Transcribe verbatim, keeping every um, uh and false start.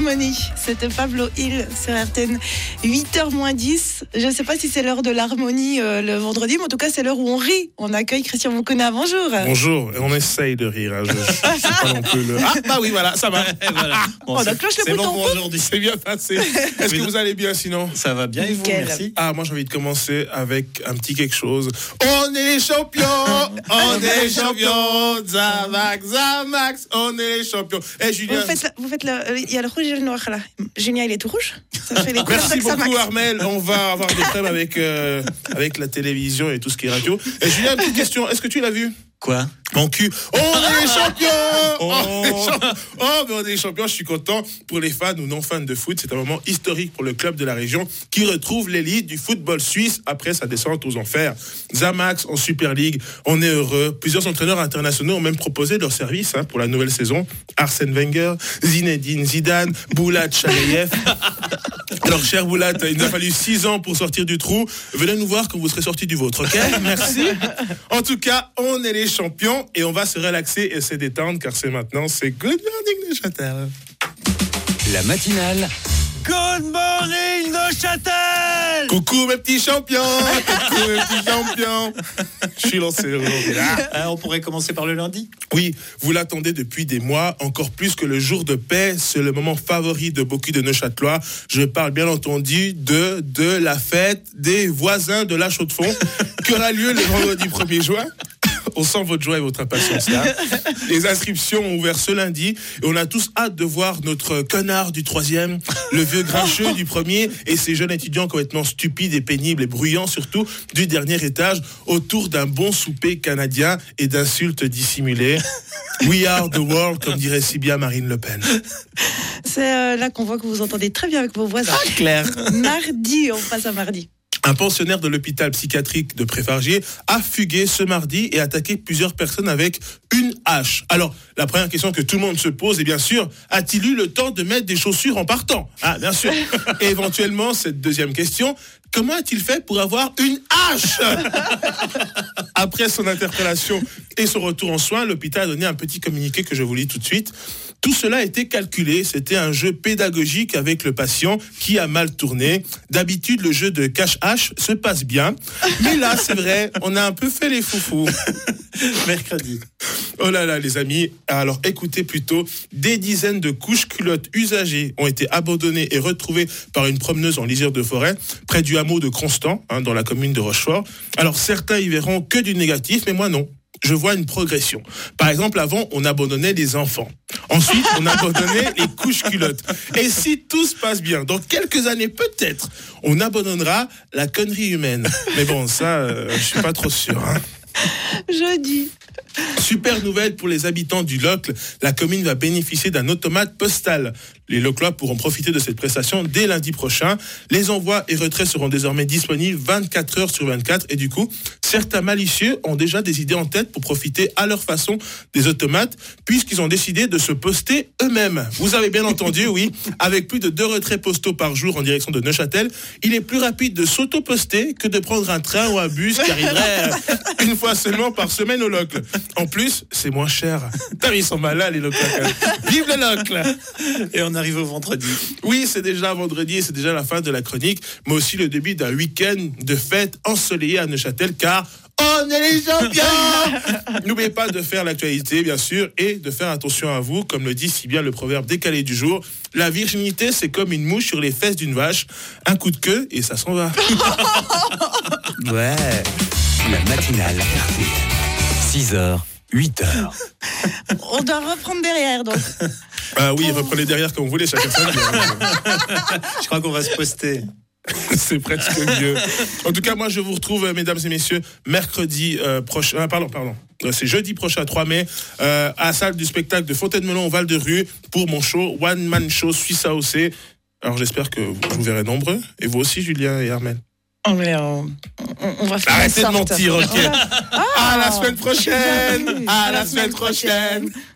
l'harmonie. C'était Pablo Hill sur R T N. huit heures moins dix. Je ne sais pas si c'est l'heure de l'harmonie euh, le vendredi, mais en tout cas, c'est l'heure où on rit. On accueille Christian Moukouna. Bonjour. Bonjour. Et on essaye de rire. Hein. Je ne sais pas non plus le... Ah, bah oui, voilà, ça va. Voilà. Bon, on c'est, a cloche le c'est bouton. bon pour aujourd'hui. C'est bien passé. Est-ce que vous allez bien sinon? Ça va bien et vous? Nickel. Merci. Ah, moi j'ai envie de commencer avec un petit quelque chose. On est les champions, on est les champions, Zamax, Zamax, on est les champions. Eh Julien. Vous faites, le, vous faites le, il y a le rouge et le noir là. Julien, il est tout rouge. Ça fait les couleurs Merci d'Axa beaucoup Max. Armel, on va avoir des problèmes avec, euh, avec la télévision et tout ce qui est radio. Et Julien, petite question, est-ce que tu l'as vu? Quoi? Mon cul. On est les champions. Oh. On est les champions. Oh, mais on est les champions. Je suis content pour les fans ou non fans de foot. C'est un moment historique pour le club de la région qui retrouve l'élite du football suisse après sa descente aux enfers. Zamax en Super League. On est heureux. Plusieurs entraîneurs internationaux ont même proposé leur service hein, pour la nouvelle saison. Arsène Wenger, Zinedine Zidane, Boulad Chalayev. Alors, cher Boulad, il nous a fallu six ans pour sortir du trou. Venez nous voir quand vous serez sortis du vôtre, ok? Merci. En tout cas, on est les champions et on va se relaxer et se détendre car c'est maintenant, c'est Good Morning Neuchâtel. La matinale. Good morning, Neuchâtel! Coucou mes petits champions, coucou mes petits champions. Je suis lancé aujourd'hui. Ah. Euh, on pourrait commencer par le lundi. Oui, vous l'attendez depuis des mois, encore plus que le jour de paix. C'est le moment favori de beaucoup de Neuchâtelois. Je parle bien entendu de, de la fête des voisins de la Chaux-de-Fonds qui aura lieu le vendredi premier juin. On sent votre joie et votre impatience là. Les inscriptions ont ouvert ce lundi et on a tous hâte de voir notre connard du troisième, le vieux grincheux du premier et ces jeunes étudiants complètement stupides et pénibles et bruyants surtout du dernier étage autour d'un bon souper canadien et d'insultes dissimulées. We are the world, comme dirait si bien Marine Le Pen. C'est euh, là qu'on voit que vous entendez très bien avec vos voisins. Claire. Mardi, on passe à mardi. Un pensionnaire de l'hôpital psychiatrique de Préfargier a fugué ce mardi et attaqué plusieurs personnes avec une hache. Alors, la première question que tout le monde se pose est bien sûr, a-t-il eu le temps de mettre des chaussures en partant? Ah, bien sûr. Et éventuellement, cette deuxième question, comment a-t-il fait pour avoir une hache? Après son interpellation et son retour en soins, l'hôpital a donné un petit communiqué que je vous lis tout de suite. Tout cela a été calculé, c'était un jeu pédagogique avec le patient qui a mal tourné. D'habitude, le jeu de cache-hache se passe bien, mais là, c'est vrai, on a un peu fait les foufous. Mercredi. Oh là là, les amis, alors écoutez plutôt, des dizaines de couches culottes usagées ont été abandonnées et retrouvées par une promeneuse en lisière de forêt, près du hameau de Constant, hein, dans la commune de Rochefort. Alors certains y verront que du négatif, mais moi non. Je vois une progression. Par exemple, avant, on abandonnait les enfants. Ensuite, on abandonnait les couches culottes. Et si tout se passe bien, dans quelques années, peut-être, on abandonnera la connerie humaine. Mais bon, ça, euh, je suis pas trop sûr. Hein. Jeudi. Super nouvelle pour les habitants du Locle. La commune va bénéficier d'un automate postal. Les Loclois pourront profiter de cette prestation dès lundi prochain. Les envois et retraits seront désormais disponibles vingt-quatre heures sur vingt-quatre. Et du coup, certains malicieux ont déjà des idées en tête pour profiter à leur façon des automates, puisqu'ils ont décidé de se poster eux-mêmes. Vous avez bien entendu, oui. Avec plus de deux retraits postaux par jour en direction de Neuchâtel, il est plus rapide de s'auto-poster que de prendre un train ou un bus qui arriverait une fois seulement par semaine au Locle. En plus, c'est moins cher. Putain, ils sont malins, les Loclois. Vive le Locle! Et on arrive au vendredi. Oui, c'est déjà vendredi et c'est déjà la fin de la chronique, mais aussi le début d'un week-end de fête ensoleillé à Neuchâtel, car on est les champions! N'oubliez pas de faire l'actualité, bien sûr, et de faire attention à vous, comme le dit si bien le proverbe décalé du jour. La virginité, c'est comme une mouche sur les fesses d'une vache. Un coup de queue et ça s'en va. Ouais. La matinale R T N. six heures, huit heures. On doit reprendre derrière, donc. Ah oui, reprenez derrière comme vous voulez, chacun son Je crois qu'on va se poster. C'est presque mieux. En tout cas, moi, je vous retrouve, mesdames et messieurs, mercredi euh, prochain. Euh, pardon, pardon. Euh, c'est jeudi prochain, trois mai, euh, à la salle du spectacle de Fontaine-Melon au Val-de-Rue pour mon show One Man Show Suisse A O C. Alors, j'espère que vous, vous verrez nombreux. Et vous aussi, Julien et Armel. Oh, mais on, on, on va faire Arrêtez de en sorte. mentir, ok. Ah, À la semaine prochaine. À la semaine prochaine.